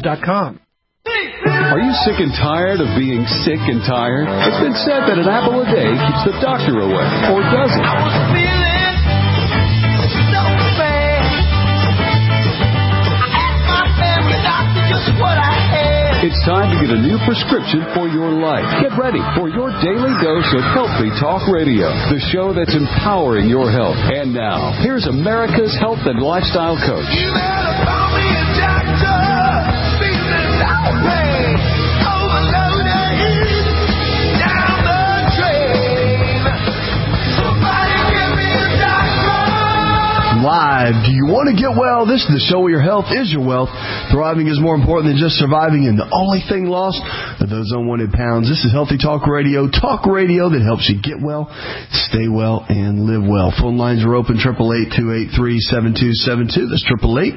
.com. Are you sick and tired of being sick and tired? It's been said that an apple a day keeps the doctor away, or does it? I was feeling so bad. I asked my family doctor just what I had. It's time to get a new prescription for your life. Get ready for your daily dose of Healthy Talk Radio, the show that's empowering your health. And now, here's America's health and lifestyle coach. You better call me a doctor. Feeling so bad. Overloaded. Down the drain. Somebody give me a doctor. Live. Do you want to get well? This is the show where your health is your wealth. Thriving is more important than just surviving, and the only thing lost are those unwanted pounds. This is Healthy Talk Radio that helps you get well, stay well, and live well. Phone lines are open, 888-283-7272. That's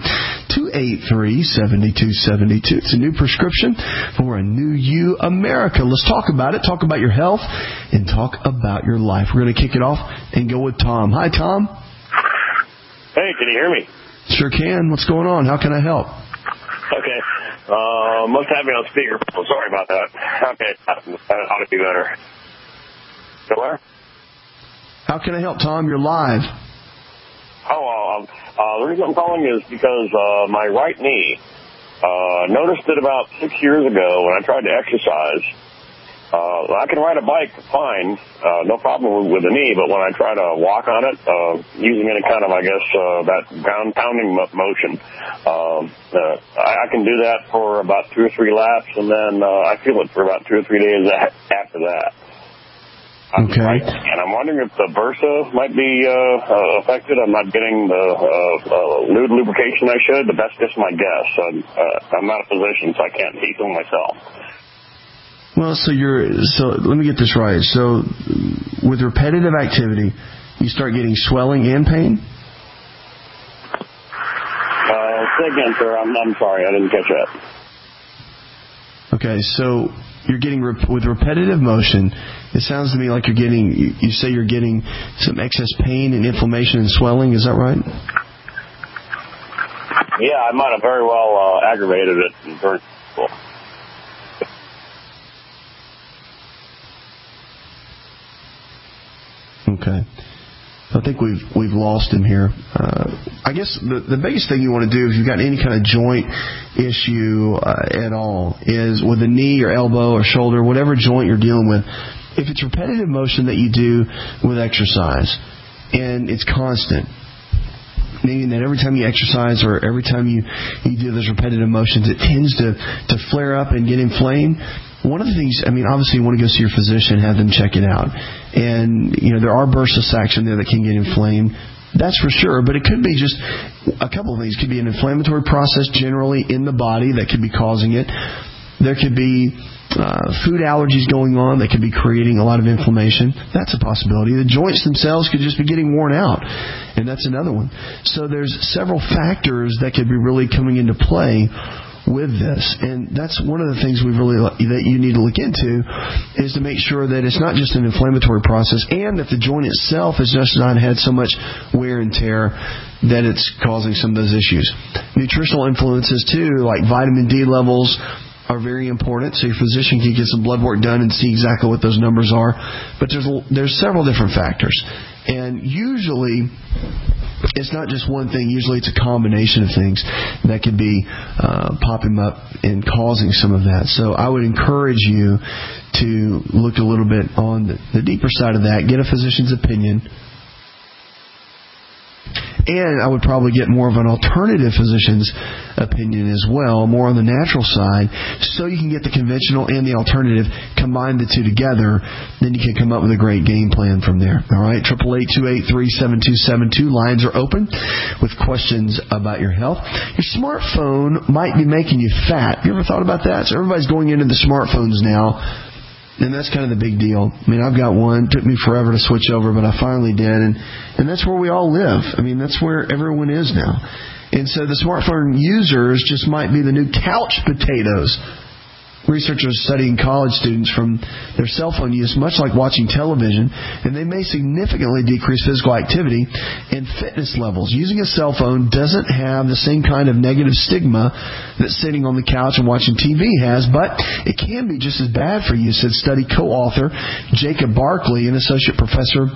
888-283-7272. It's a new prescription for a new you, America. Let's talk about it. Talk about your health and talk about your life. We're going to kick it off and go with Tom. Hi, Tom. Hey, can you hear me? Sure can. What's going on? How can I help? Okay. Must have me on speaker. Oh, sorry about that. Okay. That ought to be better. Still there? How can I help, Tom? You're live. The reason I'm calling is because my right knee, noticed it about 6 years ago when I tried to exercise. I can ride a bike fine, no problem with the knee, but when I try to walk on it, using any kind of, I guess, that pounding motion, I can do that for about 2 or 3 laps, and then I feel it for about 2 or 3 days after that. Okay. And I'm wondering if the bursa might be affected. I'm not getting the lubrication I should, but that's just my guess. I'm not a physician, so I can't see for myself. Well, so let me get this right. So with repetitive activity, you start getting swelling and pain? Say again, sir. I'm sorry. I didn't catch that. Okay, so you're getting, with repetitive motion, it sounds to me like you say you're getting some excess pain and inflammation and swelling. Is that right? Yeah, I might have very well aggravated it in first school. Okay. I think we've lost him here. I guess the biggest thing you want to do if you've got any kind of joint issue at all is with a knee or elbow or shoulder, whatever joint you're dealing with, if it's repetitive motion that you do with exercise and it's constant, meaning that every time you exercise or every time you do those repetitive motions, it tends to flare up and get inflamed. One of the things, obviously you want to go see your physician, have them check it out. And, there are bursa sacs in there that can get inflamed. That's for sure. But it could be just a couple of things. It could be an inflammatory process generally in the body that could be causing it. There could be food allergies going on that could be creating a lot of inflammation. That's a possibility. The joints themselves could just be getting worn out. And that's another one. So there's several factors that could be really coming into play with this, and that's one of the things that you need to look into is to make sure that it's not just an inflammatory process, and that the joint itself has just not had so much wear and tear that it's causing some of those issues. Nutritional influences too, like vitamin D levels, are very important, so your physician can get some blood work done and see exactly what those numbers are. But there's several different factors, and usually it's not just one thing. Usually it's a combination of things that could be popping up and causing some of that. So I would encourage you to look a little bit on the deeper side of that, get a physician's opinion. And I would probably get more of an alternative physician's opinion as well, more on the natural side, so you can get the conventional and the alternative, combine the two together, then you can come up with a great game plan from there. All right, 888-283-7272. Lines are open with questions about your health. Your smartphone might be making you fat. You ever thought about that? So everybody's going into the smartphones now. And that's kind of the big deal. I've got one. It took me forever to switch over, but I finally did. And that's where we all live. That's where everyone is now. And so the smartphone users just might be the new couch potatoes. Researchers studying college students from their cell phone use, much like watching television, and they may significantly decrease physical activity and fitness levels. Using a cell phone doesn't have the same kind of negative stigma that sitting on the couch and watching TV has, but it can be just as bad for you, said study co-author Jacob Barkley, an associate professor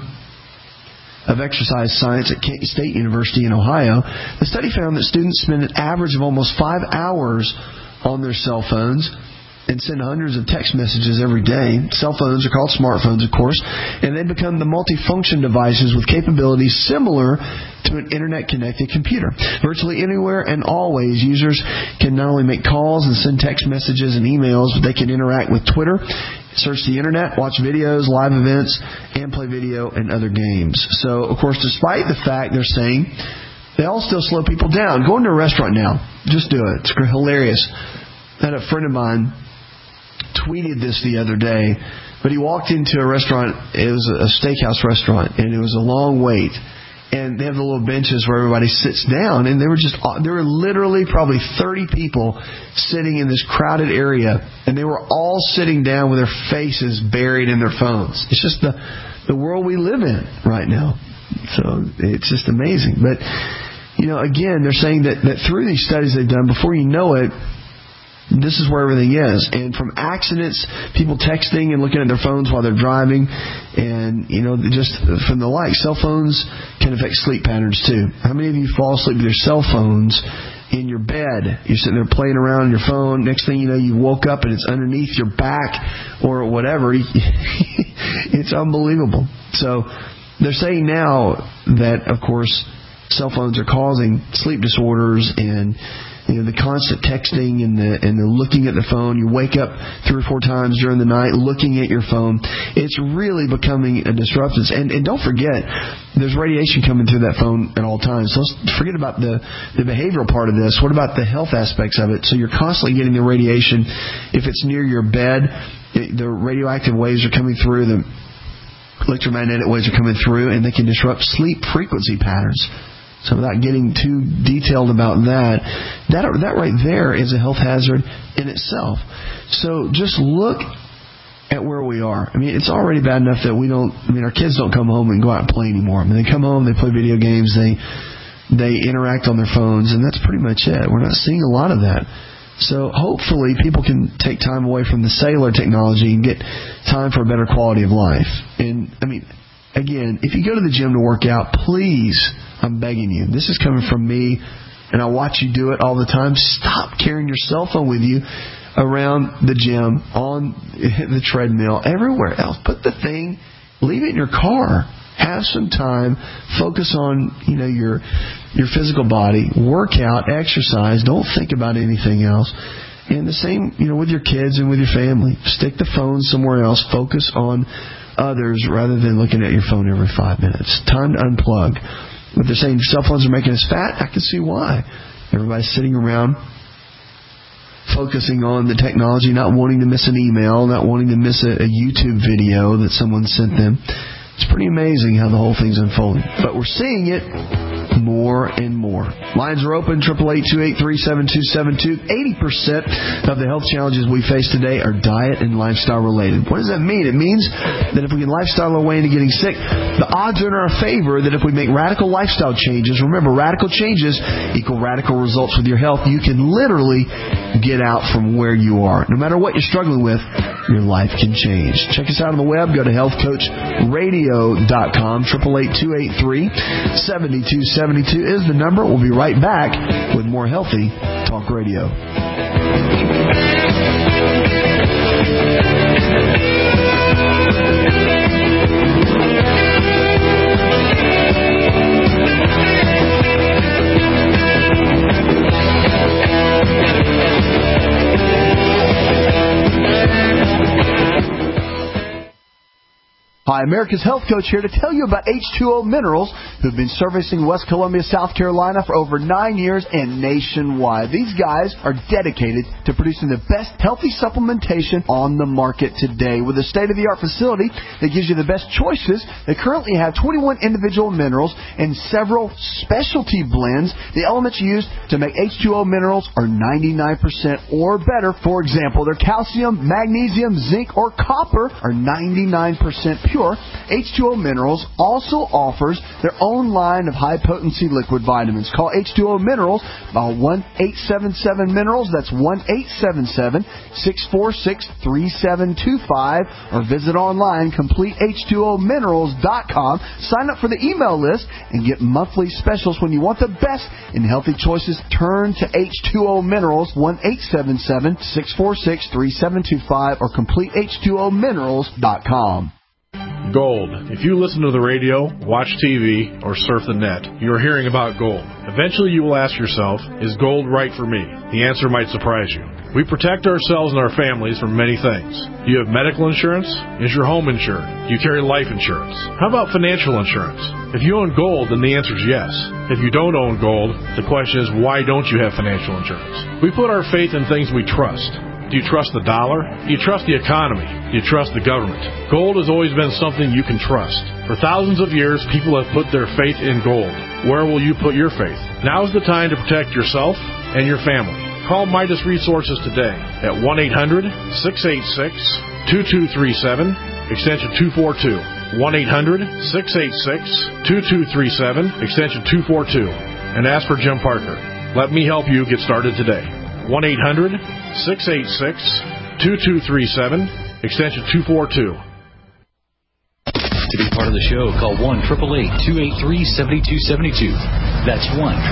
of exercise science at Kent State University in Ohio. The study found that students spend an average of almost 5 hours on their cell phones and send hundreds of text messages every day. Cell phones are called smartphones, of course, and they become the multifunction devices with capabilities similar to an internet-connected computer. Virtually anywhere and always, users can not only make calls and send text messages and emails, but they can interact with Twitter, search the internet, watch videos, live events, and play video and other games. So, of course, despite the fact they're saying they all still slow people down. Go into a restaurant now. Just do it. It's hilarious. I had a friend of mine tweeted this the other day, but he walked into a restaurant. It was a steakhouse restaurant, and it was a long wait. And they have the little benches where everybody sits down, and there were literally probably 30 people sitting in this crowded area, and they were all sitting down with their faces buried in their phones. It's just the world we live in right now. So it's just amazing. But, again, they're saying that through these studies they've done, before you know it, this is where everything is. And from accidents, people texting and looking at their phones while they're driving, and, just from the like. Cell phones can affect sleep patterns, too. How many of you fall asleep with your cell phones in your bed? You're sitting there playing around on your phone. Next thing you know, you woke up and it's underneath your back or whatever. It's unbelievable. So they're saying now that, of course, cell phones are causing sleep disorders and the constant texting and the looking at the phone. You wake up 3 or 4 times during the night looking at your phone. It's really becoming a disruption. And don't forget, there's radiation coming through that phone at all times. So let's forget about the behavioral part of this. What about the health aspects of it? So you're constantly getting the radiation. If it's near your bed, the radioactive waves are coming through, the electromagnetic waves are coming through, and they can disrupt sleep frequency patterns. So without getting too detailed about that right there is a health hazard in itself. So just look at where we are. It's already bad enough that our kids don't come home and go out and play anymore. They come home, they play video games, they interact on their phones, and that's pretty much it. We're not seeing a lot of that. So hopefully people can take time away from the cellular technology and get time for a better quality of life. And, again, if you go to the gym to work out, please, I'm begging you, this is coming from me, and I watch you do it all the time. Stop carrying your cell phone with you around the gym, on the treadmill, everywhere else. Put the thing, leave it in your car. Have some time. Focus on, your physical body. Work out, exercise. Don't think about anything else. And the same, with your kids and with your family. Stick the phone somewhere else. Focus on others rather than looking at your phone every 5 minutes. Time to unplug. But they're saying cell phones are making us fat. I can see why. Everybody's sitting around focusing on the technology, not wanting to miss an email, not wanting to miss a YouTube video that someone sent them. It's pretty amazing how the whole thing's unfolding. But we're seeing it more and more. Lines are open, 888-283-7272. 80% of the health challenges we face today are diet and lifestyle related. What does that mean? It means that if we can lifestyle our way into getting sick, the odds are in our favor that if we make radical lifestyle changes, remember, radical changes equal radical results with your health. You can literally get out from where you are. No matter what you're struggling with, your life can change. Check us out on the web. Go to healthcoachradio.com. 888-283-7272 is the number. We'll be right back with more Healthy Talk Radio. Hi, America's Health Coach here to tell you about H2O Minerals, who've been servicing West Columbia, South Carolina for over 9 years and nationwide. These guys are dedicated to producing the best healthy supplementation on the market today. With a state-of-the-art facility that gives you the best choices, they currently have 21 individual minerals and several specialty blends. The elements used to make H2O Minerals are 99% or better. For example, their calcium, magnesium, zinc, or copper are 99% pure. H2O Minerals also offers their own line of high-potency liquid vitamins. Call H2O Minerals by 1-877-MINERALS. That's 1-877-646-3725. Or visit online, CompleteH2OMinerals.com. Sign up for the email list and get monthly specials. When you want the best in healthy choices, turn to H2O Minerals, 1-877-646-3725 or CompleteH2OMinerals.com. Gold. If you listen to the radio, watch TV, or surf the net, you are hearing about gold. Eventually you will ask yourself, is gold right for me? The answer might surprise you. We protect ourselves and our families from many things. Do you have medical insurance? Is your home insured? Do you carry life insurance? How about financial insurance? If you own gold, then the answer is yes. If you don't own gold, the question is, why don't you have financial insurance? We put our faith in things we trust. Do you trust the dollar? Do you trust the economy? Do you trust the government? Gold has always been something you can trust. For thousands of years, people have put their faith in gold. Where will you put your faith? Now is the time to protect yourself and your family. Call Midas Resources today at 1-800-686-2237, extension 242. 1-800-686-2237, extension 242. And ask for Jim Parker. Let me help you get started today. 1-800-686-2237, extension 242. To be part of the show, call 1-888-283-7272. That's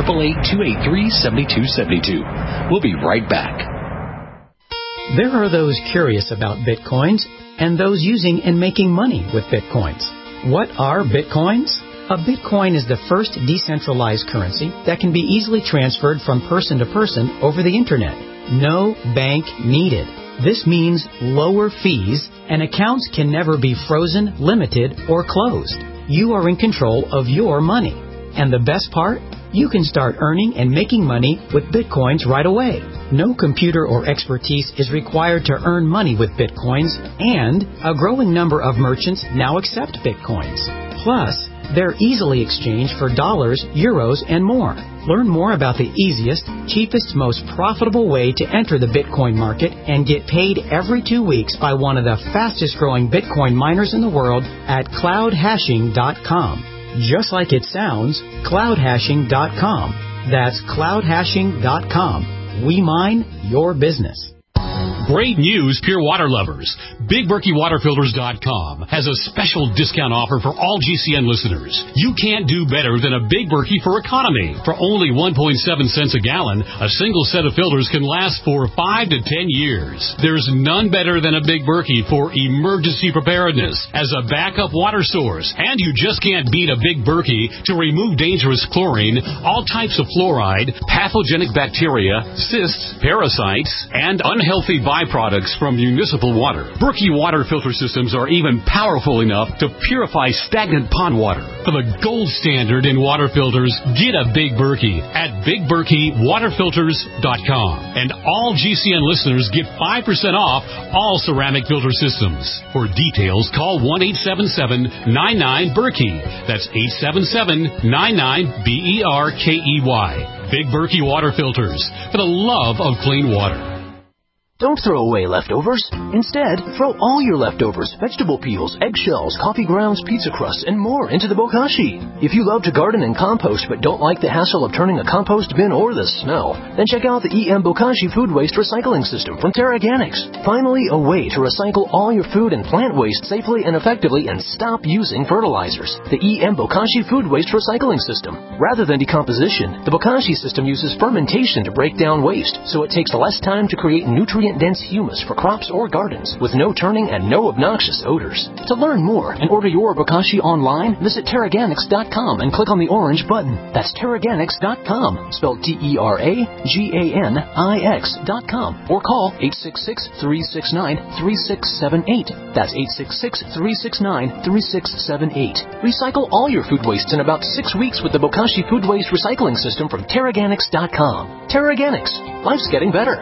1-888-283-7272. We'll be right back. There are those curious about Bitcoins and those using and making money with Bitcoins. What are Bitcoins? A Bitcoin is the first decentralized currency that can be easily transferred from person to person over the Internet. No bank needed. This means lower fees, and accounts can never be frozen, limited, or closed. You are in control of your money. And the best part? You can start earning and making money with Bitcoins right away. No computer or expertise is required to earn money with Bitcoins, and a growing number of merchants now accept Bitcoins. Plus, they're easily exchanged for dollars, euros, and more. Learn more about the easiest, cheapest, most profitable way to enter the Bitcoin market and get paid every 2 weeks by one of the fastest growing Bitcoin miners in the world at cloudhashing.com. Just like it sounds, cloudhashing.com. That's cloudhashing.com. We mine your business. Great news, pure water lovers. BigBerkeyWaterFilters.com has a special discount offer for all GCN listeners. You can't do better than a Big Berkey for economy. For only 1.7 cents a gallon, a single set of filters can last for 5 to 10 years. There's none better than a Big Berkey for emergency preparedness as a backup water source. And you just can't beat a Big Berkey to remove dangerous chlorine, all types of fluoride, pathogenic bacteria, cysts, parasites, and unhealthy byproducts from municipal water. Berkey water filter systems are even powerful enough to purify stagnant pond water. For the gold standard in water filters, get a Big Berkey at BigBerkeyWaterFilters.com. And all GCN listeners get 5% off all ceramic filter systems. For details, call 1-877-99-BERKEY. That's 877-99-BERKEY. Big Berkey Water Filters, for the love of clean water. Don't throw away leftovers. Instead, throw all your leftovers, vegetable peels, eggshells, coffee grounds, pizza crusts, and more into the bokashi. If you love to garden and compost but don't like the hassle of turning a compost bin or the smell, then check out the EM Bokashi Food Waste Recycling System from Terraganics. Finally, a way to recycle all your food and plant waste safely and effectively and stop using fertilizers. The EM Bokashi Food Waste Recycling System. Rather than decomposition, the Bokashi system uses fermentation to break down waste, so it takes less time to create nutrient nutrient-dense humus for crops or gardens with no turning and no obnoxious odors. To learn more and order your Bokashi online, visit Terraganics.com and click on the orange button. That's Terraganics.com, spelled Terraganix.com, or call 866-369-3678. That's 866-369-3678. Recycle all your food waste in about 6 weeks with the Bokashi Food Waste Recycling System from Terraganics.com. Terraganics. Life's getting better.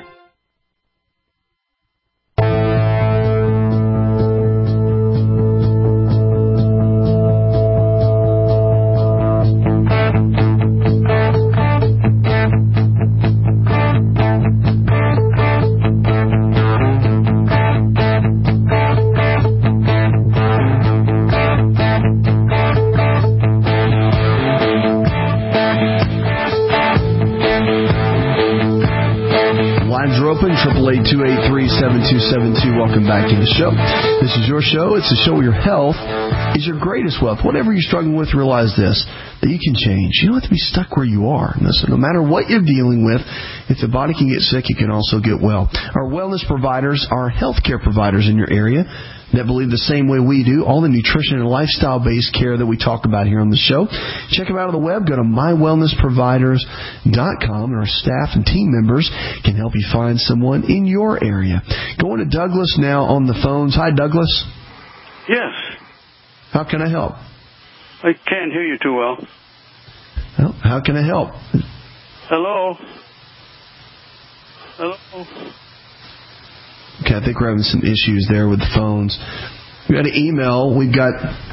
Open, 888-283-7272. Welcome back to the show. This is your show. It's a show where your health is your greatest wealth. Whatever you're struggling with, realize this, that you can change. You don't have to be stuck where you are. Listen, no matter what you're dealing with, if the body can get sick, it can also get well. Our wellness providers are healthcare providers in your area that believe the same way we do, all the nutrition and lifestyle-based care that we talk about here on the show. Check them out on the web. Go to mywellnessproviders.com, and our staff and team members can help you find someone in your area. Going to Douglas now on the phones. Hi, Douglas. Yes. How can I help? I can't hear you too well. Well, how can I help? Hello? Hello? Okay, I think we're having some issues there with the phones. We got an email. We've got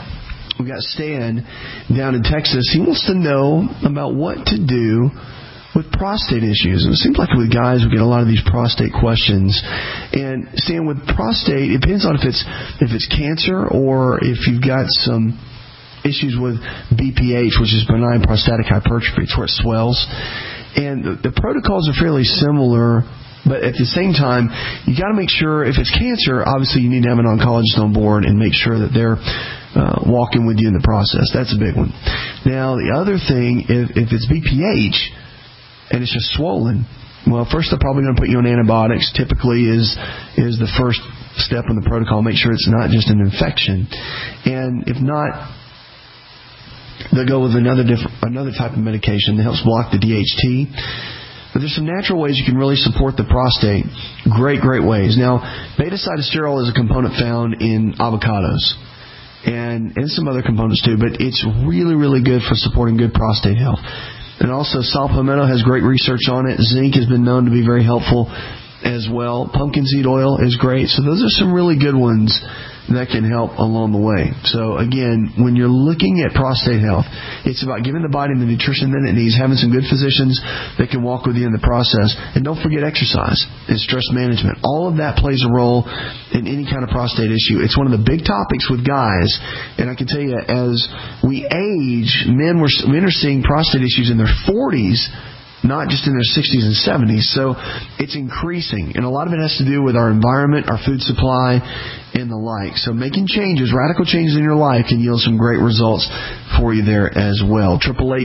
Stan down in Texas. He wants to know about what to do with prostate issues. And it seems like with guys, we get a lot of these prostate questions. And Stan, with prostate, it depends on if it's cancer or if you've got some issues with BPH, which is benign prostatic hypertrophy. It's where it swells. And the protocols are fairly similar. But at the same time, you got to make sure if it's cancer, obviously you need to have an oncologist on board and make sure that they're walking with you in the process. That's a big one. Now, the other thing, if it's BPH and it's just swollen, well, first they're probably going to put you on antibiotics. Typically is the first step in the protocol. Make sure it's not just an infection. And if not, they'll go with another type of medication that helps block the DHT. But there's some natural ways you can really support the prostate. Great ways. Now, beta-sitosterol is a component found in avocados and some other components too, but it's really, really good for supporting good prostate health. And also, saw palmetto has great research on it. Zinc has been known to be very helpful as well. Pumpkin seed oil is great. So those are some really good ones that can help along the way. So again, when you're looking at prostate health, it's about giving the body the nutrition that it needs, having some good physicians that can walk with you in the process. And don't forget exercise and stress management. All of that plays a role in any kind of prostate issue. It's one of the big topics with guys. And I can tell you, as we age, men are seeing prostate issues in their 40s, not just in their 60s and 70s. So it's increasing. And a lot of it has to do with our environment, our food supply, and the like. So making changes, radical changes in your life can yield some great results for you there as well.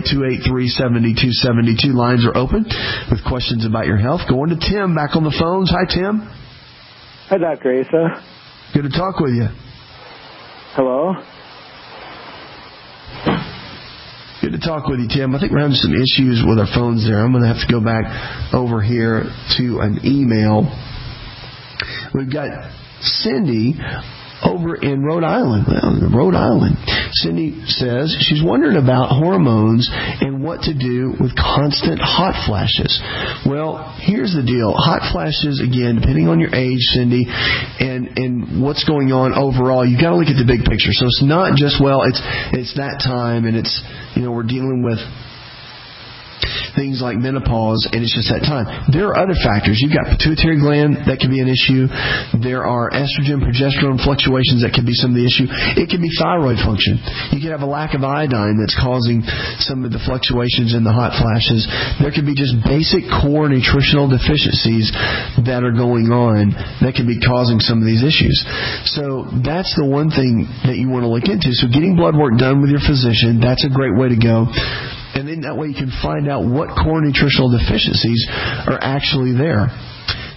888-283-7272. Lines are open with questions about your health. Going to Tim back on the phones. Hi, Tim. Hi, Dr. Asa. Good to talk with you. Hello. Good to talk with you, Tim. I think we're having some issues with our phones there. I'm going to have to go back over here to an email. We've got Cindy over in Rhode Island. Well, Rhode Island. Cindy says she's wondering about hormones and what to do with constant hot flashes. Well, here's the deal. Hot flashes, again, depending on your age, Cindy, and what's going on overall, you've got to look at the big picture. So it's not just, well, it's that time and it's, we're dealing with things like menopause, and it's just that time. There are other factors. You've got pituitary gland that can be an issue. There are estrogen, progesterone fluctuations that can be some of the issue. It can be thyroid function. You can have a lack of iodine that's causing some of the fluctuations in the hot flashes. There can be just basic core nutritional deficiencies that are going on that can be causing some of these issues. So that's the one thing that you want to look into. So getting blood work done with your physician, that's a great way to go. And then that way you can find out what core nutritional deficiencies are actually there.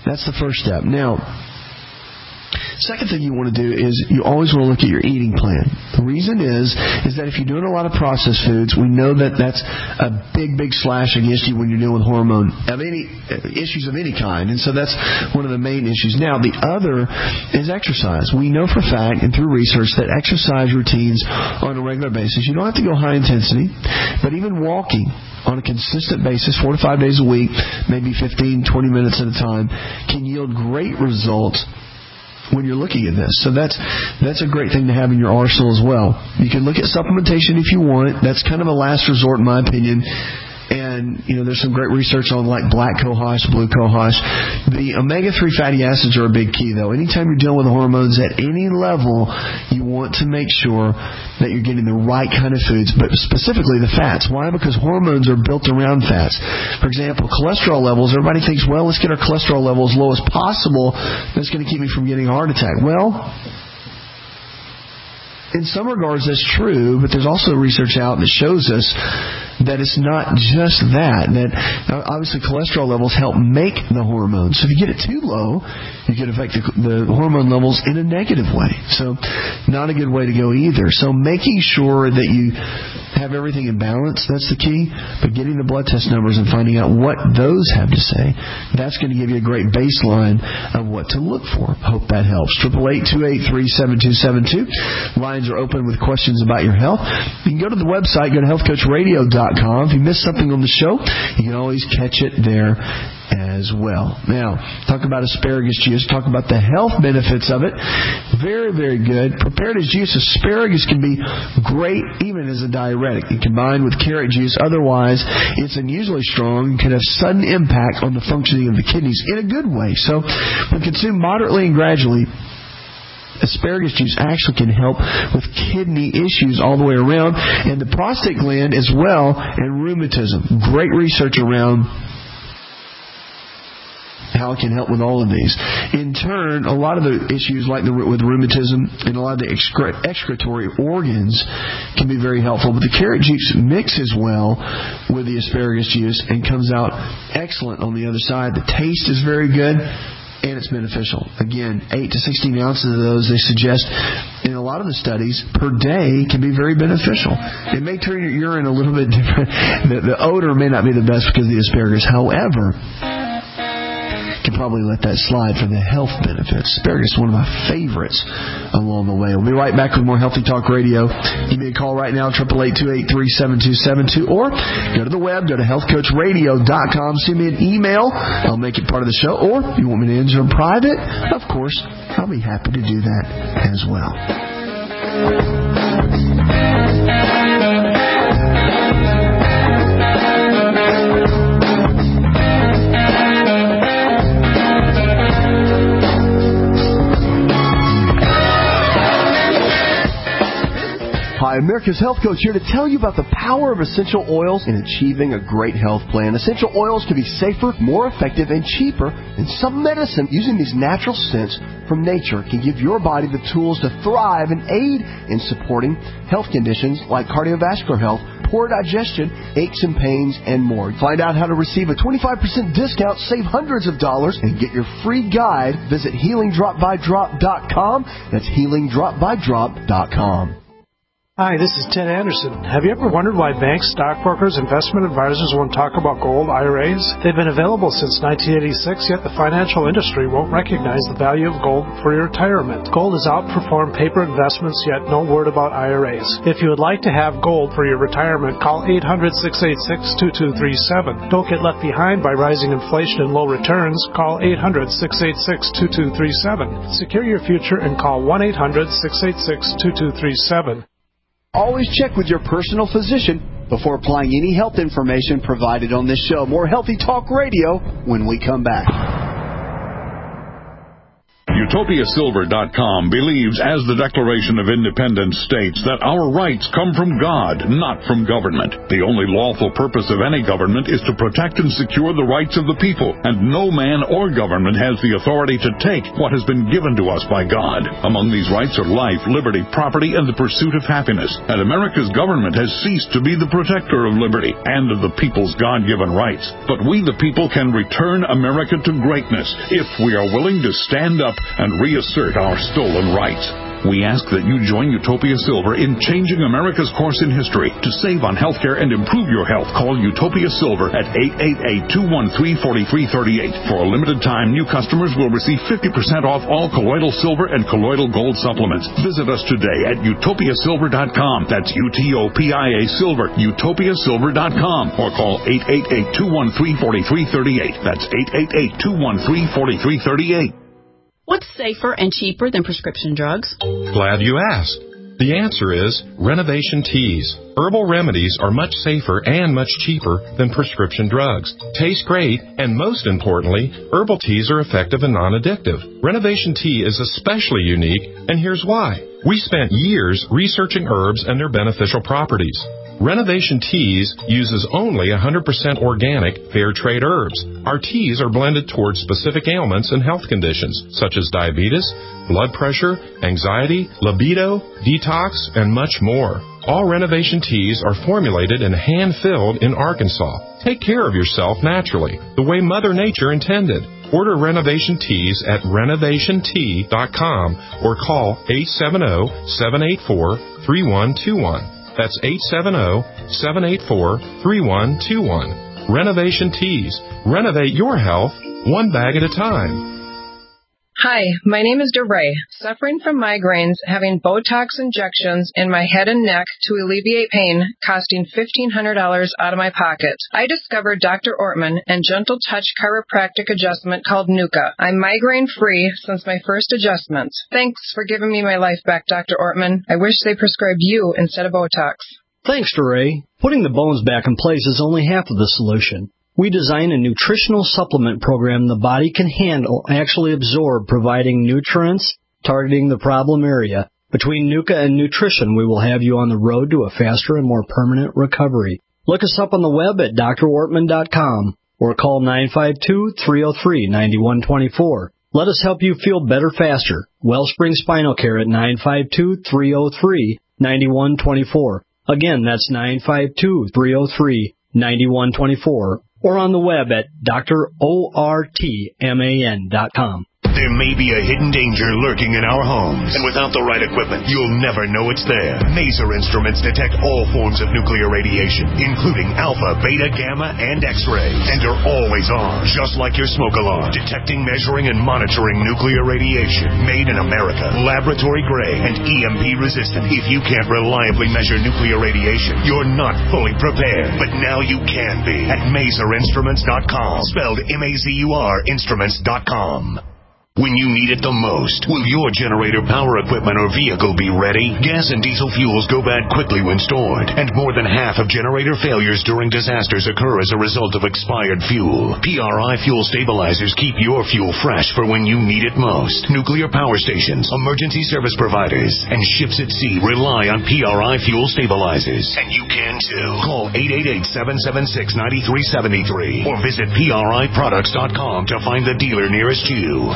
That's the first step. Now, second thing you want to do is you always want to look at your eating plan. The reason is that if you're doing a lot of processed foods, we know that that's a big slash against you when you're dealing with hormone of any issues of any kind. And so that's one of the main issues. Now, the other is exercise. We know for a fact and through research that exercise routines on a regular basis, you don't have to go high intensity, but even walking on a consistent basis, 4 to 5 days a week, maybe 15, 20 minutes at a time, can yield great results when you're looking at this. So that's a great thing to have in your arsenal as well. You can look at supplementation if you want. That's kind of a last resort in my opinion. And, there's some great research on like black cohosh, blue cohosh. The omega-3 fatty acids are a big key, though. Anytime you're dealing with hormones at any level, you want to make sure that you're getting the right kind of foods, but specifically the fats. Why? Because hormones are built around fats. For example, cholesterol levels. Everybody thinks, well, let's get our cholesterol level as low as possible. That's going to keep me from getting a heart attack. Well, in some regards, that's true, but there's also research out that shows us that it's not just that obviously cholesterol levels help make the hormones. So if you get it too low, you can affect the hormone levels in a negative way. So not a good way to go either. So making sure that you have everything in balance, that's the key. But getting the blood test numbers and finding out what those have to say, that's going to give you a great baseline of what to look for. Hope that helps. 888-283-7272. Lines are open with questions about your health. You can go to the website, go to healthcoachradio.com. If you missed something on the show, you can always catch it there as well. Now, talk about asparagus juice. Talk about the health benefits of it. Very, very good. Prepared as juice, asparagus can be great even as a diuretic. And combined with carrot juice, otherwise it's unusually strong and can have sudden impact on the functioning of the kidneys in a good way. So when consumed moderately and gradually, asparagus juice actually can help with kidney issues all the way around, and the prostate gland as well, and rheumatism. Great research around how it can help with all of these. In turn, a lot of the issues like with rheumatism and a lot of the excretory organs can be very helpful. But the carrot juice mixes well with the asparagus juice and comes out excellent on the other side. The taste is very good. And it's beneficial. Again, 8 to 16 ounces of those, they suggest, in a lot of the studies, per day can be very beneficial. It may turn your urine a little bit different. The odor may not be the best because of the asparagus. However, can probably let that slide for the health benefits. Asparagus is one of my favorites along the way. We'll be right back with more Healthy Talk Radio. Give me a call right now, 888-283-7272, or go to the web, go to healthcoachradio.com, send me an email. I'll make it part of the show. Or if you want me to answer in private, of course, I'll be happy to do that as well. Hi, America's Health Coach here to tell you about the power of essential oils in achieving a great health plan. Essential oils can be safer, more effective, and cheaper than some medicine. Using these natural scents from nature can give your body the tools to thrive and aid in supporting health conditions like cardiovascular health, poor digestion, aches and pains, and more. Find out how to receive a 25% discount, save hundreds of dollars, and get your free guide. Visit healingdropbydrop.com. That's healingdropbydrop.com. Hi, this is Ted Anderson. Have you ever wondered why banks, stockbrokers, investment advisors won't talk about gold IRAs? They've been available since 1986, yet the financial industry won't recognize the value of gold for your retirement. Gold has outperformed paper investments, yet no word about IRAs. If you would like to have gold for your retirement, call 800-686-2237. Don't get left behind by rising inflation and low returns. Call 800-686-2237. Secure your future and call 1-800-686-2237. Always check with your personal physician before applying any health information provided on this show. More Healthy Talk Radio when we come back. UtopiaSilver.com believes, as the Declaration of Independence states, that our rights come from God, not from government. The only lawful purpose of any government is to protect and secure the rights of the people, and no man or government has the authority to take what has been given to us by God. Among these rights are life, liberty, property, and the pursuit of happiness. And America's government has ceased to be the protector of liberty and of the people's God-given rights. But we, the people, can return America to greatness if we are willing to stand up and reassert our stolen rights. We ask that you join Utopia Silver in changing America's course in history. To save on health care and improve your health, call Utopia Silver at 888-213-4338. For a limited time, new customers will receive 50% off all colloidal silver and colloidal gold supplements. Visit us today at utopiasilver.com. That's UTOPIA Silver, utopiasilver.com. Or call 888-213-4338. That's 888-213-4338. What's safer and cheaper than prescription drugs? Glad you asked. The answer is Renovation Teas. Herbal remedies are much safer and much cheaper than prescription drugs. Taste great, and most importantly, herbal teas are effective and non-addictive. Renovation Tea is especially unique, and here's why. We spent years researching herbs and their beneficial properties. Renovation Teas uses only 100% organic, fair trade herbs. Our teas are blended towards specific ailments and health conditions, such as diabetes, blood pressure, anxiety, libido, detox, and much more. All Renovation Teas are formulated and hand-filled in Arkansas. Take care of yourself naturally, the way Mother Nature intended. Order Renovation Teas at renovationtea.com or call 870-784-3121. That's 870-784-3121. Renovation Teas. Renovate your health one bag at a time. Hi, my name is DeRay, suffering from migraines, having Botox injections in my head and neck to alleviate pain, costing $1,500 out of my pocket. I discovered Dr. Ortman and Gentle Touch chiropractic adjustment called NUCA. I'm migraine-free since my first adjustment. Thanks for giving me my life back, Dr. Ortman. I wish they prescribed you instead of Botox. Thanks, DeRay. Putting the bones back in place is only half of the solution. We design a nutritional supplement program the body can handle, actually absorb, providing nutrients, targeting the problem area. Between NUCA and nutrition, we will have you on the road to a faster and more permanent recovery. Look us up on the web at drortman.com or call 952-303-9124. Let us help you feel better faster. Wellspring Spinal Care at 952-303-9124. Again, that's 952-303-9124. Or on the web at drortman.com. There may be a hidden danger lurking in our homes, and without the right equipment, you'll never know it's there. Maser Instruments detect all forms of nuclear radiation, including alpha, beta, gamma, and X-ray, and are always on, just like your smoke alarm, detecting, measuring, and monitoring nuclear radiation. Made in America, laboratory grade, and EMP resistant. If you can't reliably measure nuclear radiation, you're not fully prepared. But now you can be at MaserInstruments.com, spelled M-A-Z-U-R, instruments.com. When you need it the most, will your generator, power equipment, or vehicle be ready? Gas and diesel fuels go bad quickly when stored, and more than half of generator failures during disasters occur as a result of expired fuel. PRI Fuel Stabilizers keep your fuel fresh for when you need it most. Nuclear power stations, emergency service providers, and ships at sea rely on PRI Fuel Stabilizers. And you can too. Call 888-776-9373 or visit PRIproducts.com to find the dealer nearest you.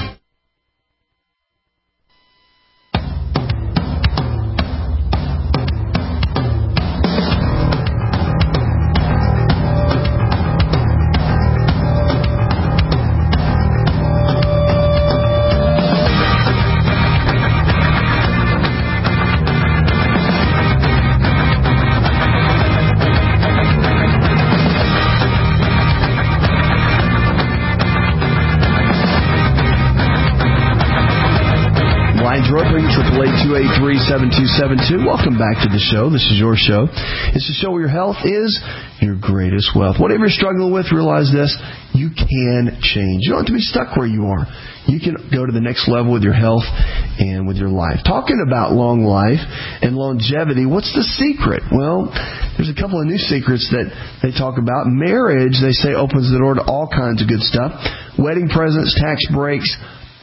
Rotary, 888-283-7272. Welcome back to the show. This is your show. It's the show where your health is your greatest wealth. Whatever you're struggling with, realize this, you can change. You don't have to be stuck where you are. You can go to the next level with your health and with your life. Talking about long life and longevity, what's the secret? Well, there's a couple of new secrets that they talk about. Marriage, they say, opens the door to all kinds of good stuff. Wedding presents, tax breaks,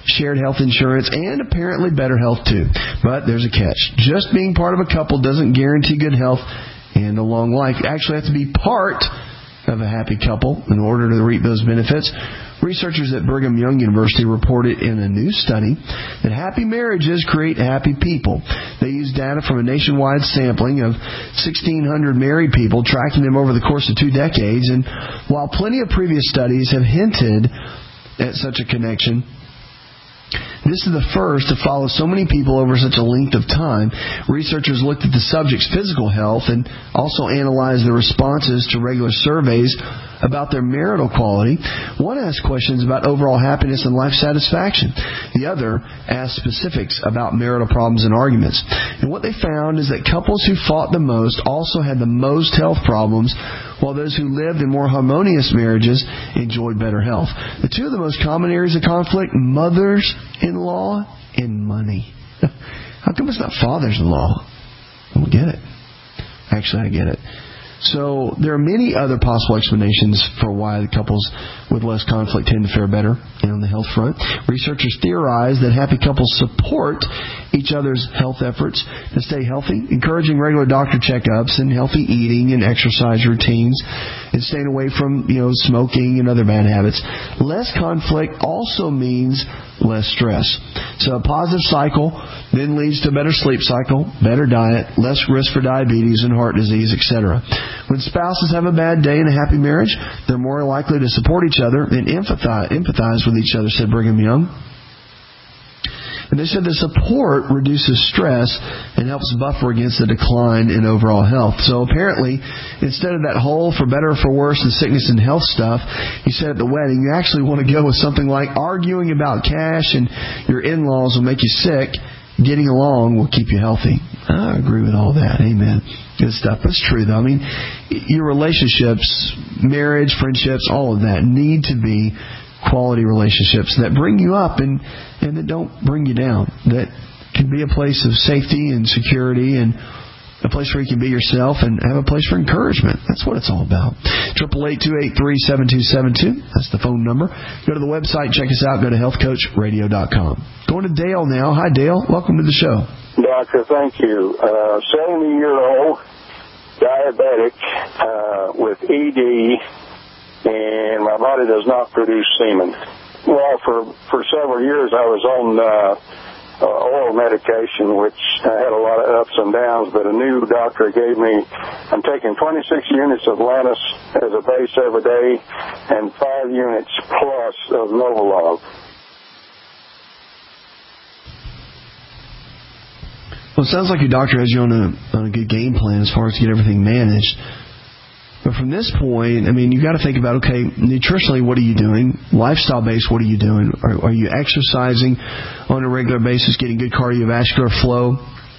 shared health insurance, and apparently better health too. But there's a catch. Just being part of a couple doesn't guarantee good health and a long life. You actually have to be part of a happy couple in order to reap those benefits. Researchers at Brigham Young University reported in a new study that happy marriages create happy people. They used data from a nationwide sampling of 1,600 married people, tracking them over the course of 2 decades. And while plenty of previous studies have hinted at such a connection, this is the first to follow so many people over such a length of time. Researchers looked at the subject's physical health and also analyzed the responses to regular surveys about their marital quality. One asked questions about overall happiness and life satisfaction. The other asked specifics about marital problems and arguments. And what they found is that couples who fought the most also had the most health problems, while those who lived in more harmonious marriages enjoyed better health. The two of the most common areas of conflict: mothers-in-law and money. How come it's not fathers-in-law? I don't get it. Actually, I get it. So there are many other possible explanations for why the couples with less conflict tend to fare better on the health front. Researchers theorize that happy couples support each other's health efforts to stay healthy, encouraging regular doctor checkups and healthy eating and exercise routines, and staying away from smoking and other bad habits. Less conflict also means less stress. So a positive cycle then leads to a better sleep cycle, better diet, less risk for diabetes and heart disease, etc. When spouses have a bad day in a happy marriage, they're more likely to support each other and empathize with each other, said Brigham Young. And they said the support reduces stress and helps buffer against the decline in overall health. So apparently, instead of that whole for better or for worse and sickness and health stuff, he said at the wedding, you actually want to go with something like arguing about cash and your in-laws will make you sick. Getting along will keep you healthy. I agree with all that. Amen. Good stuff. That's true, though. I mean, your relationships, marriage, friendships, all of that need to be quality relationships that bring you up and that don't bring you down. That can be a place of safety and security and a place where you can be yourself and have a place for encouragement. That's what it's all about. 888-283-7272. That's the phone number. Go to the website, check us out. Go to healthcoachradio.com. Going to Dale now. Hi, Dale. Welcome to the show. Doctor, thank you. 70-year-old diabetic with ED, and my body does not produce semen. Well, for several years I was on oral medication, which had a lot of ups and downs, but a new doctor gave me, I'm taking 26 units of Lantus as a base every day and 5 units plus of Novolog. Well, it sounds like your doctor has you on a good game plan as far as to get everything managed. But from this point, I mean, you've got to think about, okay, nutritionally, what are you doing? Lifestyle-based, what are you doing? Are you exercising on a regular basis, getting good cardiovascular flow?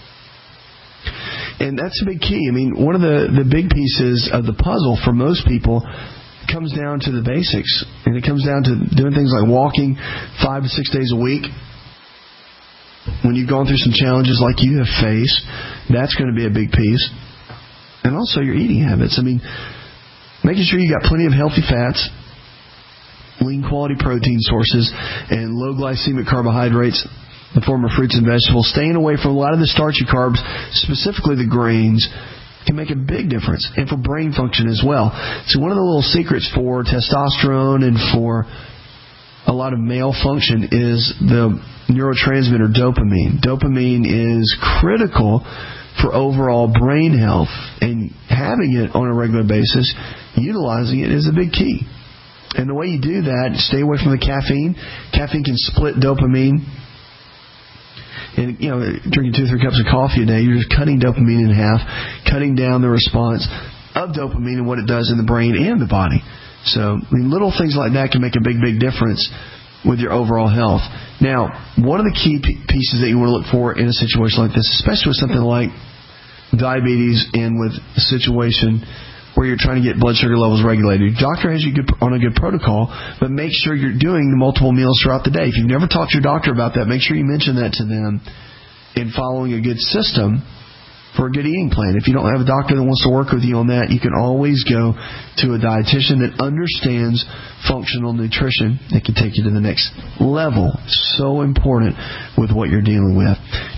And that's a big key. I mean, one of the big pieces of the puzzle for most people comes down to the basics. And it comes down to doing things like walking 5 to 6 days a week. When you've gone through some challenges like you have faced, that's going to be a big piece. And also your eating habits. I mean, making sure you got plenty of healthy fats, lean quality protein sources, and low glycemic carbohydrates in the form of fruits and vegetables. Staying away from a lot of the starchy carbs, specifically the grains, can make a big difference. And for brain function as well. So one of the little secrets for testosterone and for a lot of male function is the neurotransmitter dopamine. Dopamine is critical for overall brain health, and having it on a regular basis, utilizing it, is a big key. And the way you do that, stay away from the caffeine. Caffeine can split dopamine. And, drinking 2 or 3 cups of coffee a day, you're just cutting dopamine in half, cutting down the response of dopamine and what it does in the brain and the body. So, I mean, little things like that can make a big, big difference with your overall health. Now, one of the key pieces that you want to look for in a situation like this, especially with something like diabetes and with a situation where you're trying to get blood sugar levels regulated, your doctor has you on a good protocol, but make sure you're doing the multiple meals throughout the day. If you've never talked to your doctor about that, make sure you mention that to them in following a good system for a good eating plan. If you don't have a doctor that wants to work with you on that, you can always go to a dietitian that understands functional nutrition that can take you to the next level. So important with what you're dealing with.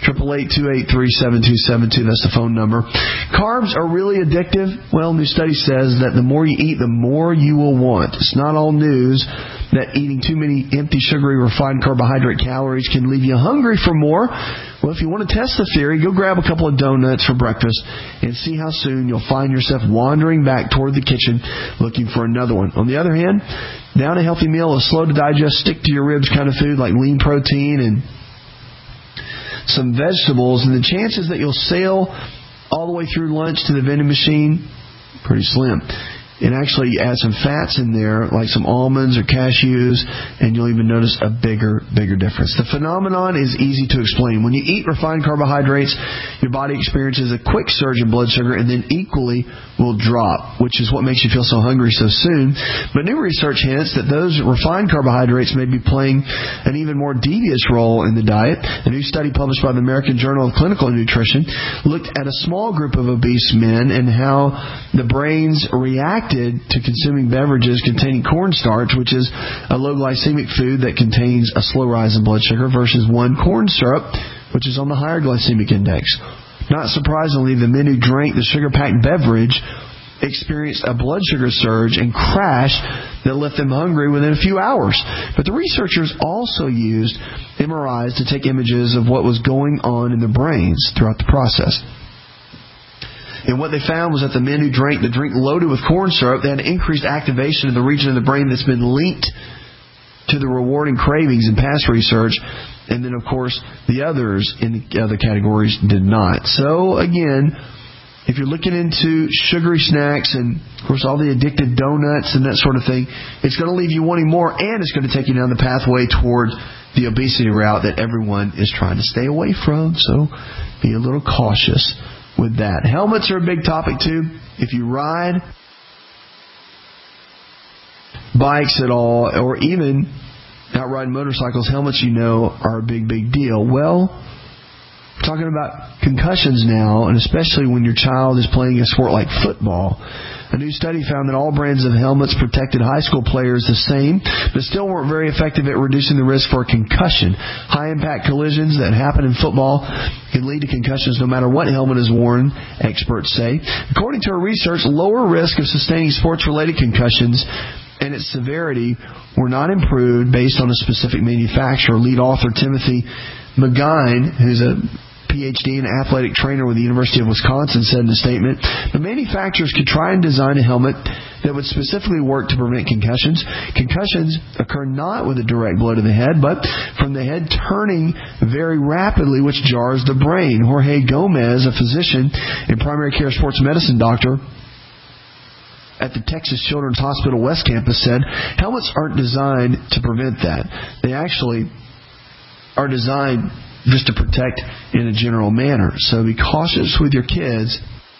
888-283-7272, that's the phone number. Carbs are really addictive. Well, new study says that the more you eat, the more you will want. It's not all news that eating too many empty, sugary, refined carbohydrate calories can leave you hungry for more. Well, if you want to test the theory, go grab a couple of donuts for breakfast and see how soon you'll find yourself wandering back toward the kitchen looking for another one. On the other hand, down a healthy meal of slow to digest, stick to your ribs kind of food like lean protein and some vegetables, and the chances that you'll sail all the way through lunch to the vending machine, pretty slim. And actually add some fats in there, like some almonds or cashews, and you'll even notice a bigger difference. The phenomenon is easy to explain. When you eat refined carbohydrates, your body experiences a quick surge in blood sugar and then equally will drop, which is what makes you feel so hungry so soon. But new research hints that those refined carbohydrates may be playing an even more devious role in the diet. A new study published by the American Journal of Clinical Nutrition looked at a small group of obese men and how the brains reacted to consuming beverages containing cornstarch, which is a low glycemic food that contains a slow rise in blood sugar, versus one corn syrup, which is on the higher glycemic index. Not surprisingly, the men who drank the sugar-packed beverage experienced a blood sugar surge and crash that left them hungry within a few hours. But the researchers also used MRIs to take images of what was going on in the brains throughout the process. And what they found was that the men who drank the drink loaded with corn syrup, they had increased activation in the region of the brain that's been linked to the rewarding cravings in past research. And then, of course, the others in the other categories did not. So, again, if you're looking into sugary snacks and, of course, all the addictive donuts and that sort of thing, it's going to leave you wanting more, and it's going to take you down the pathway toward the obesity route that everyone is trying to stay away from. So be a little cautious with that. Helmets are a big topic too. If you ride bikes at all, or even out riding motorcycles, helmets, you know, are a big deal. Well, we're talking about concussions now, and especially when your child is playing a sport like football. A new study found that all brands of helmets protected high school players the same, but still weren't very effective at reducing the risk for concussion. High-impact collisions that happen in football can lead to concussions no matter what helmet is worn, experts say. According to a research, lower risk of sustaining sports-related concussions and its severity were not improved based on a specific manufacturer. Lead author Timothy McGuine, who's a PhD and athletic trainer with the University of Wisconsin, said in a statement, the manufacturers could try and design a helmet that would specifically work to prevent concussions. Concussions occur not with a direct blow to the head, but from the head turning very rapidly, which jars the brain. Jorge Gomez, a physician and primary care sports medicine doctor at the Texas Children's Hospital West Campus, said, helmets aren't designed to prevent that. They actually are designed just to protect in a general manner. So be cautious with your kids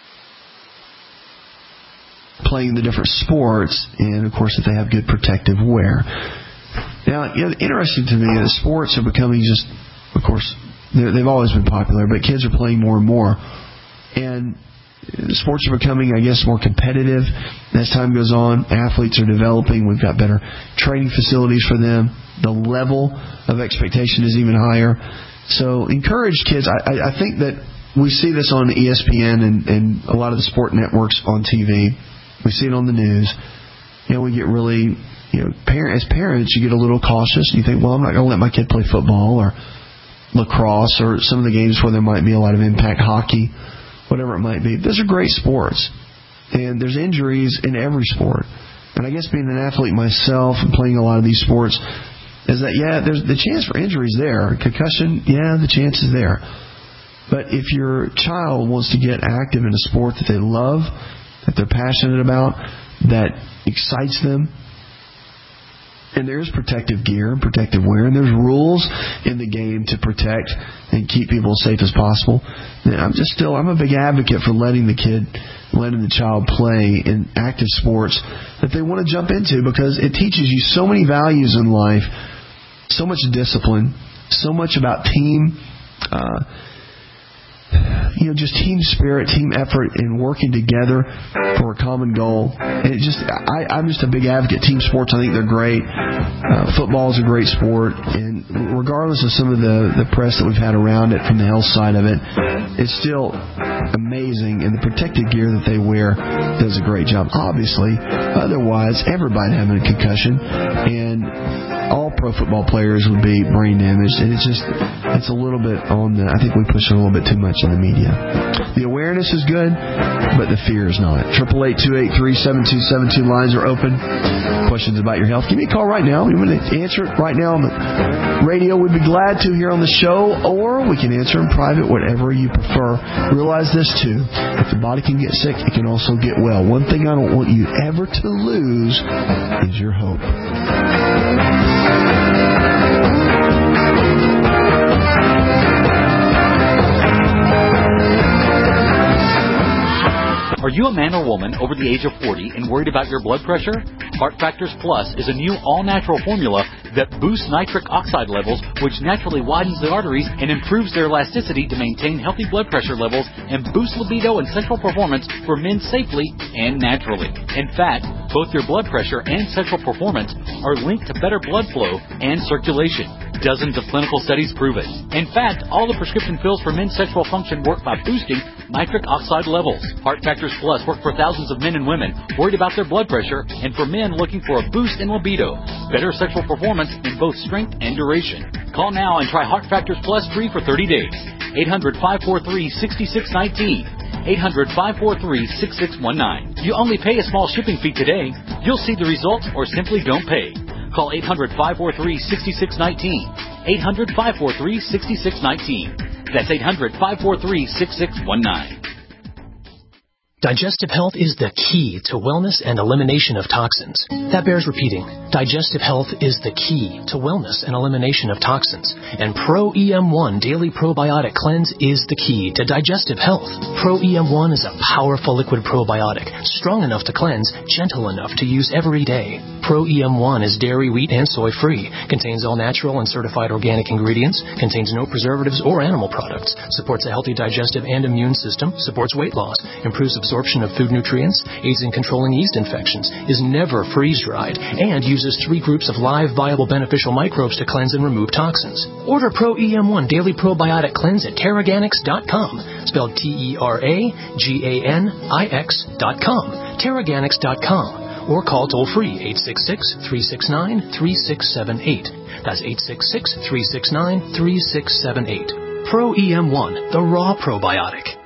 playing the different sports, and of course if they have good protective wear. Now, interesting to me that sports are becoming just, of course, they've always been popular, but kids are playing more and more. And sports are becoming, I guess, more competitive as time goes on. Athletes are developing. We've got better training facilities for them. The level of expectation is even higher. So encourage kids. I think that we see this on ESPN and a lot of the sport networks on TV. We see it on the news. We get really, as parents, you get a little cautious. You think, well, I'm not going to let my kid play football or lacrosse or some of the games where there might be a lot of impact hockey, whatever it might be. Those are great sports. And there's injuries in every sport. And I guess being an athlete myself and playing a lot of these sports, is that, there's the chance for injuries there. Concussion, the chance is there. But if your child wants to get active in a sport that they love, that they're passionate about, that excites them, and there's protective gear and protective wear, and there's rules in the game to protect and keep people as safe as possible, then I'm a big advocate for letting the child play in active sports that they want to jump into, because it teaches you so many values in life. So much discipline, so much about team just team spirit, team effort, and working together for a common goal. And I'm just a big advocate. Team sports, I think they're great. Football is a great sport, and regardless of some of the press that we've had around it from the health side of it, it's still amazing, and the protective gear that they wear does a great job. Obviously, otherwise, everybody having a concussion, and all pro football players would be brain damaged, and it's a little bit I think we push it a little bit too much in the media. The awareness is good, but the fear is not. 888-283-7272 lines are open. Questions about your health, give me a call right now. You want to answer it right now on the radio, we'd be glad to here on the show, or we can answer in private, whatever you prefer. Realize this too, if the body can get sick, it can also get well. One thing I don't want you ever to lose is your hope. Are you a man or woman over the age of 40 and worried about your blood pressure? Heart Factors Plus is a new all-natural formula that boosts nitric oxide levels, which naturally widens the arteries and improves their elasticity to maintain healthy blood pressure levels and boost libido and sexual performance for men safely and naturally. In fact, both your blood pressure and sexual performance are linked to better blood flow and circulation. Dozens of clinical studies prove it. In fact, all the prescription pills for men's sexual function work by boosting nitric oxide levels. Heart Factors Plus work for thousands of men and women worried about their blood pressure and for men looking for a boost in libido, better sexual performance in both strength and duration. Call now and try Heart Factors Plus free for 30 days. 800-543-6619. 800-543-6619. You only pay a small shipping fee today. You'll see the results or simply don't pay. Call 800-543-6619. 800-543-6619. That's 800-543-6619. Digestive health is the key to wellness and elimination of toxins. That bears repeating. Digestive health is the key to wellness and elimination of toxins. And Pro EM1 Daily Probiotic Cleanse is the key to digestive health. Pro EM1 is a powerful liquid probiotic, strong enough to cleanse, gentle enough to use every day. Pro EM1 is dairy, wheat, and soy-free, contains all natural and certified organic ingredients, contains no preservatives or animal products, supports a healthy digestive and immune system, supports weight loss, improves absorption of food nutrients, aids in controlling yeast infections, is never freeze-dried, and uses 3 groups of live, viable, beneficial microbes to cleanse and remove toxins. Order Pro EM1 Daily Probiotic Cleanse at Teraganix.com, spelled Teraganix.com, Teraganix.com, or call toll-free 866-369-3678. That's 866-369-3678. Pro EM1, the raw probiotic.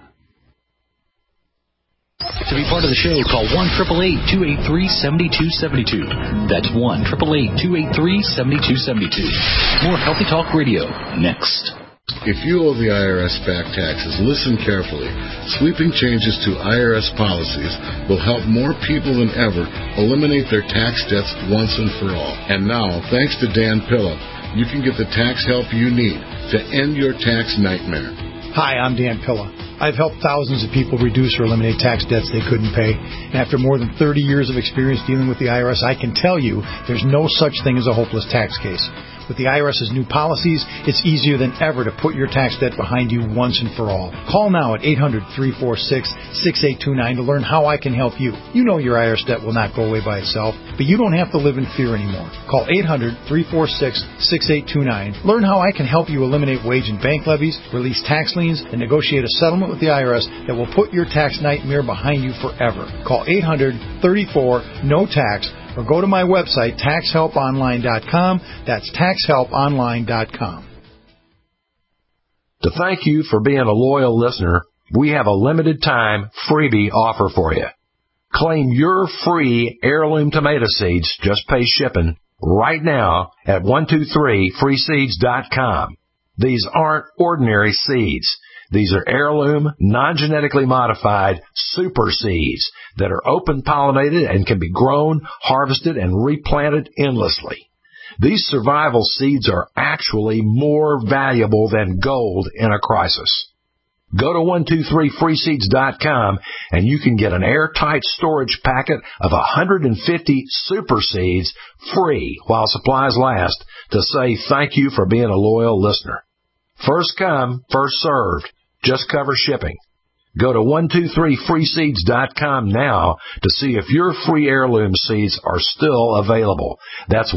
To be part of the show, call 1-888-283-7272. That's 1-888-283-7272. More Healthy Talk Radio, next. If you owe the IRS back taxes, listen carefully. Sweeping changes to IRS policies will help more people than ever eliminate their tax debts once and for all. And now, thanks to Dan Pilla, you can get the tax help you need to end your tax nightmare. Hi, I'm Dan Pilla. I've helped thousands of people reduce or eliminate tax debts they couldn't pay. And after more than 30 years of experience dealing with the IRS, I can tell you there's no such thing as a hopeless tax case. With the IRS's new policies, it's easier than ever to put your tax debt behind you once and for all. Call now at 800-346-6829 to learn how I can help you. You know your IRS debt will not go away by itself, but you don't have to live in fear anymore. Call 800-346-6829. Learn how I can help you eliminate wage and bank levies, release tax liens, and negotiate a settlement with the IRS that will put your tax nightmare behind you forever. Call 800-34-NO-TAX or go to my website, taxhelponline.com. That's taxhelponline.com. To thank you for being a loyal listener, we have a limited time freebie offer for you. Claim your free heirloom tomato seeds, just pay shipping, right now at 123freeseeds.com. These aren't ordinary seeds. These are heirloom, non-genetically modified super seeds that are open-pollinated and can be grown, harvested, and replanted endlessly. These survival seeds are actually more valuable than gold in a crisis. Go to 123freeseeds.com and you can get an airtight storage packet of 150 super seeds free while supplies last to say thank you for being a loyal listener. First come, first served. Just cover shipping. Go to 123freeseeds.com now to see if your free heirloom seeds are still available. That's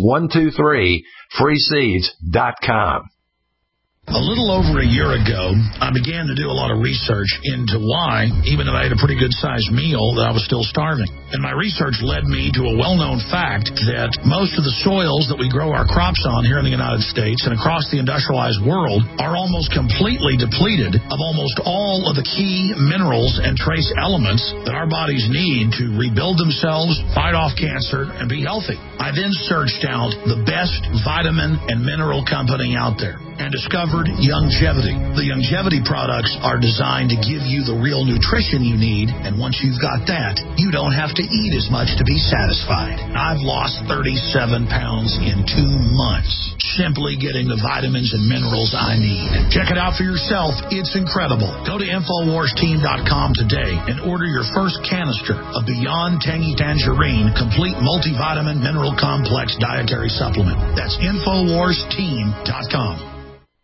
123freeseeds.com. A little over a year ago, I began to do a lot of research into why, even though I ate a pretty good-sized meal, that I was still starving. And my research led me to a well-known fact that most of the soils that we grow our crops on here in the United States and across the industrialized world are almost completely depleted of almost all of the key minerals and trace elements that our bodies need to rebuild themselves, fight off cancer, and be healthy. I then searched out the best vitamin and mineral company out there and discovered Youngevity. The Youngevity products are designed to give you the real nutrition you need, and once you've got that, you don't have to eat as much to be satisfied. I've lost 37 pounds in 2 months, simply getting the vitamins and minerals I need. Check it out for yourself. It's incredible. Go to InfoWarsTeam.com today and order your first canister of Beyond Tangy Tangerine Complete Multivitamin Mineral Complex Dietary Supplement. That's InfoWarsTeam.com.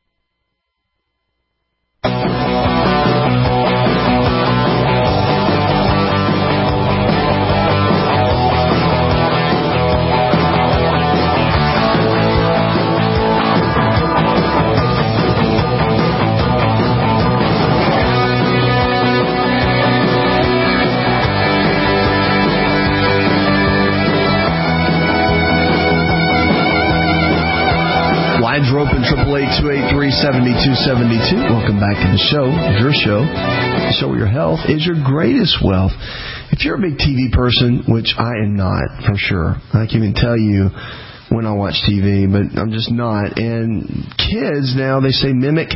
Lines are open, 888-283-7272. Welcome back to the show. Your show. The show where your health is your greatest wealth. If you're a big TV person, which I am not, for sure. I can even tell you when I watch TV, but I'm just not. And kids now, they say, mimic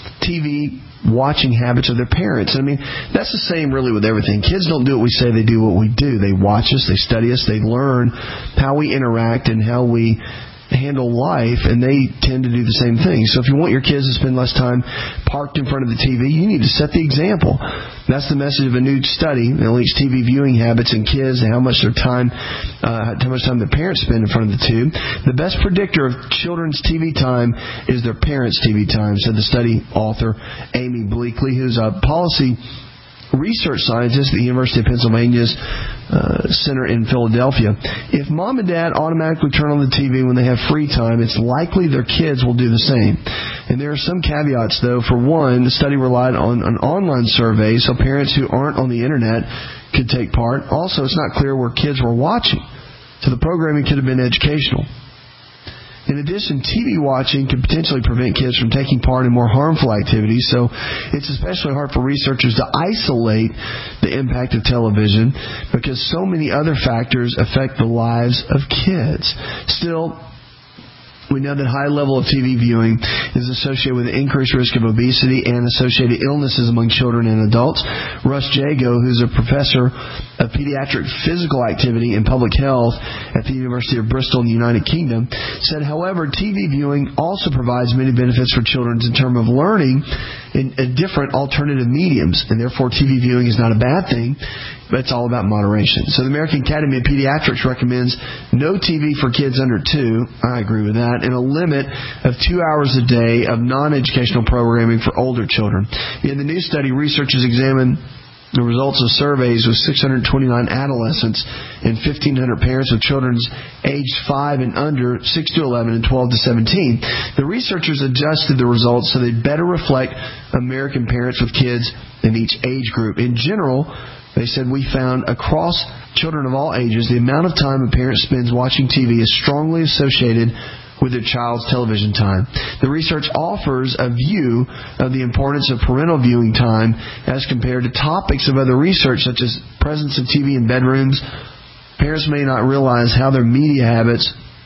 TV watching habits of their parents. I mean, that's the same really with everything. Kids don't do what we say, they do what we do. They watch us, they study us, they learn how we interact and how we handle life, and they tend to do the same thing. So if you want your kids to spend less time parked in front of the TV, you need to set the example. That's the message of a new study that links TV viewing habits in kids and how much time the parents spend in front of the tube. The best predictor of children's TV time is their parents' TV time, said the study author Amy Bleakley, who's a policy research scientist at the University of Pennsylvania's Center in Philadelphia. If mom and dad automatically turn on the TV when they have free time, it's likely their kids will do the same. And there are some caveats, though. For one, the study relied on an online survey, so parents who aren't on the Internet could take part. Also, it's not clear where kids were watching, so the programming could have been educational. In addition, TV watching can potentially prevent kids from taking part in more harmful activities, so it's especially hard for researchers to isolate the impact of television because so many other factors affect the lives of kids. Still, we know that high level of TV viewing is associated with an increased risk of obesity and associated illnesses among children and adults. Russ Jago, who's a professor of pediatric physical activity and public health at the University of Bristol in the United Kingdom, said, however, TV viewing also provides many benefits for children in terms of learning in different alternative mediums, and therefore TV viewing is not a bad thing, but it's all about moderation. So the American Academy of Pediatrics recommends no TV for kids under 2, I agree with that, and a limit of 2 hours a day of non-educational programming for older children. In the new study, researchers examined the results of surveys with 629 adolescents and 1,500 parents with children aged 5 and under, 6 to 11, and 12 to 17. The researchers adjusted the results so they better reflect American parents with kids in each age group. In general, they said, we found across children of all ages, the amount of time a parent spends watching TV is strongly associated with their child's television time. The research offers a view of the importance of parental viewing time as compared to topics of other research such as presence of TV in bedrooms. Parents may not realize how their media habits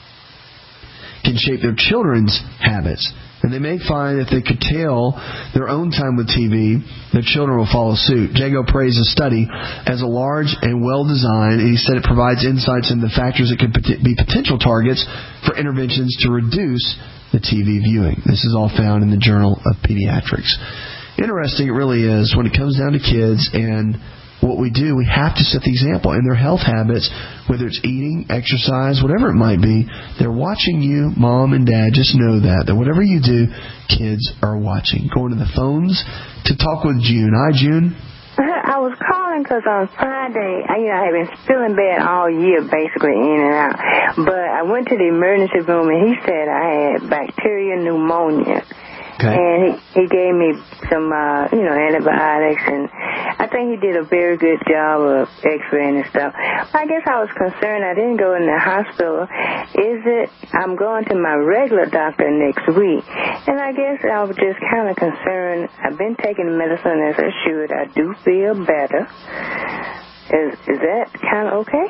can shape their children's habits. And they may find if they curtail their own time with TV, their children will follow suit. Jago praised the study as a large and well-designed, and he said it provides insights into the factors that could be potential targets for interventions to reduce the TV viewing. This is all found in the Journal of Pediatrics. Interesting it really is when it comes down to kids and what we do, we have to set the example. And their health habits, whether it's eating, exercise, whatever it might be, they're watching you, Mom and Dad. Just know that whatever you do, kids are watching. Going to the phones to talk with June. Hi, June. I was calling because on Friday, I had been feeling bad all year, basically in and out. But I went to the emergency room, and he said I had bacterial pneumonia. Okay. And he gave me some, antibiotics, and I think he did a very good job of x-raying and stuff. I guess I was concerned. I didn't go in the hospital. I'm going to my regular doctor next week, and I guess I was just kind of concerned. I've been taking medicine as I should. I do feel better. Is that kind of okay?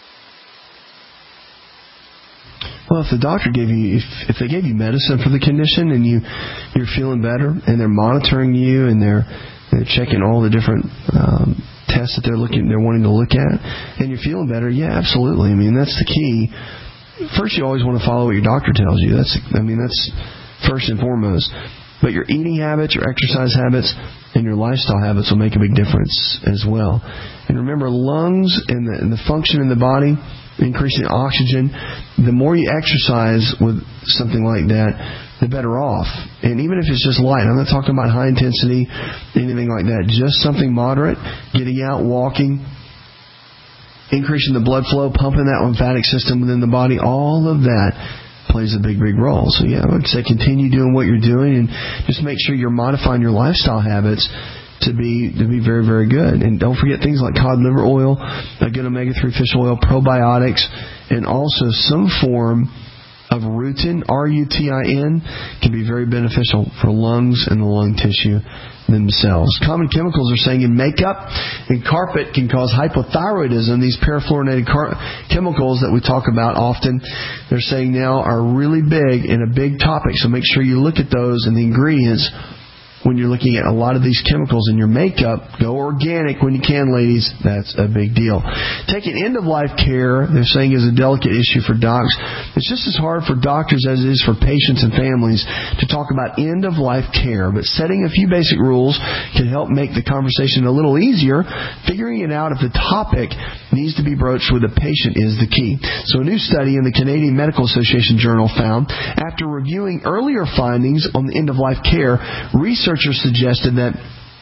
Well, if the doctor gave you, if they gave you medicine for the condition and you're feeling better and they're monitoring you and they're checking all the different tests that they're wanting to look at, and you're feeling better, yeah, absolutely. I mean, that's the key. First, you always want to follow what your doctor tells you. That's first and foremost. But your eating habits, your exercise habits, and your lifestyle habits will make a big difference as well. And remember, lungs and the function in the body, increasing oxygen, the more you exercise with something like that, the better off. And even if it's just light, I'm not talking about high intensity, anything like that, just something moderate, getting out, walking, increasing the blood flow, pumping that lymphatic system within the body, all of that plays a big, big role. So yeah, I would say continue doing what you're doing and just make sure you're modifying your lifestyle habits to be very, very good. And don't forget things like cod liver oil, a good omega-3 fish oil, probiotics, and also some form of rutin, R-U-T-I-N, can be very beneficial for lungs and the lung tissue themselves. Common chemicals are saying in makeup and carpet can cause hypothyroidism. These perfluorinated chemicals that we talk about often, they're saying now are really big and a big topic. So make sure you look at those and the ingredients when you're looking at a lot of these chemicals in your makeup. Go organic when you can, ladies. That's a big deal. Taking end-of-life care, they're saying, is a delicate issue for docs. It's just as hard for doctors as it is for patients and families to talk about end-of-life care. But setting a few basic rules can help make the conversation a little easier. Figuring it out if the topic needs to be broached with the patient is the key. So a new study in the Canadian Medical Association Journal found, after reviewing earlier findings on the end-of-life care, researchers suggested that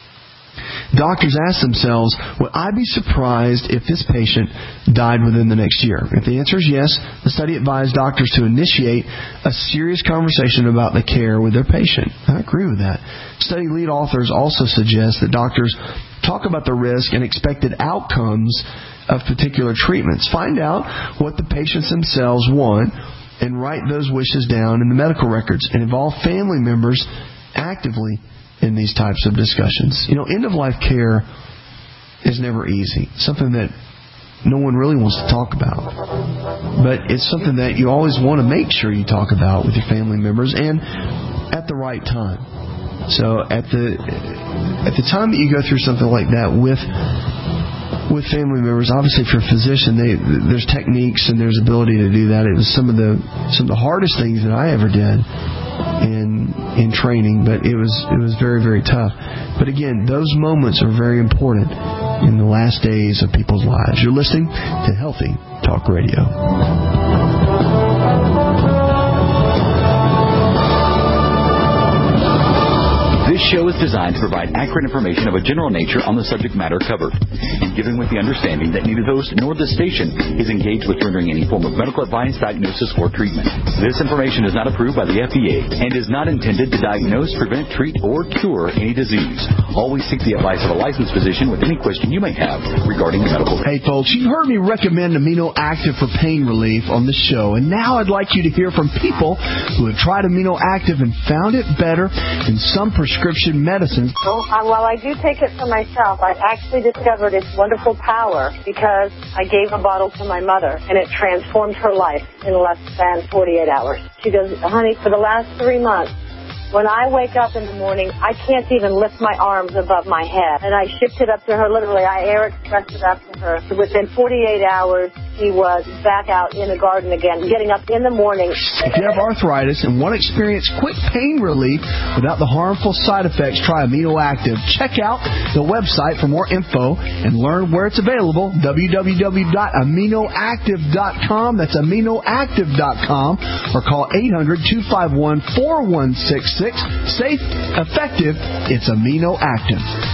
doctors ask themselves, would I be surprised if this patient died within the next year? If the answer is yes, the study advised doctors to initiate a serious conversation about the care with their patient. I agree with that. Study lead authors also suggest that doctors talk about the risk and expected outcomes of particular treatments. Find out what the patients themselves want and write those wishes down in the medical records and involve family members actively in these types of discussions. End-of-life care is never easy. Something that no one really wants to talk about. But it's something that you always want to make sure you talk about with your family members and at the right time. So at the time that you go through something like that with family members, obviously for a physician, there's techniques and there's ability to do that. It was some of the hardest things that I ever did in training, but it was very, very tough. But again, those moments are very important in the last days of people's lives. You're listening to Healthy Talk Radio. This show is designed to provide accurate information of a general nature on the subject matter covered, and given with the understanding that neither the host nor the station is engaged with rendering any form of medical advice, diagnosis, or treatment. This information is not approved by the FDA and is not intended to diagnose, prevent, treat, or cure any disease. Always seek the advice of a licensed physician with any question you may have regarding medical. Hey folks, you've heard me recommend Amino Active for pain relief on this show, and now I'd like you to hear from people who have tried Amino Active and found it better than some prescription medicines. Well, I do take it for myself. I actually discovered its wonderful power because I gave a bottle to my mother, and it transformed her life in less than 48 hours. She goes, honey, for the last 3 months, when I wake up in the morning, I can't even lift my arms above my head. And I shipped it up to her, literally. I air expressed it up to her. So within 48 hours, he was back out in the garden again, getting up in the morning. If you have arthritis and want to experience quick pain relief without the harmful side effects, try Amino Active. Check out the website for more info and learn where it's available, www.aminoactive.com. That's aminoactive.com, or call 800-251-4166. Safe, effective, it's Amino Active.